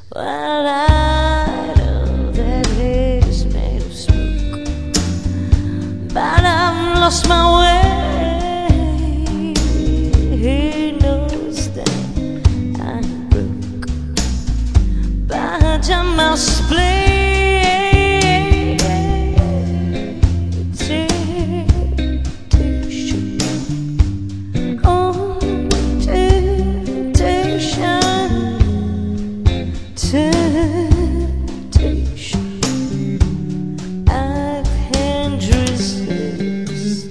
Well, I know that it is made of smoke, but I've lost my way. He knows that I'm broke, but I must play. I can't resist.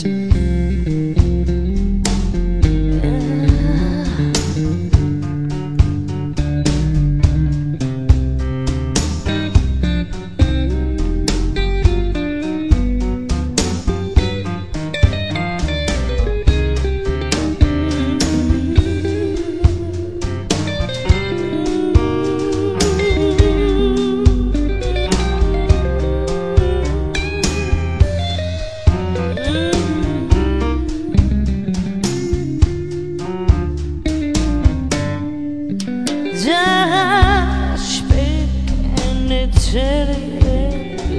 Just speak and tell you,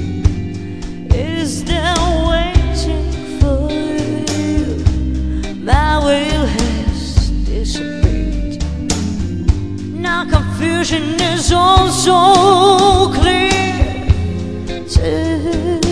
is there waiting for you? My will has disappeared. Now confusion is also clear.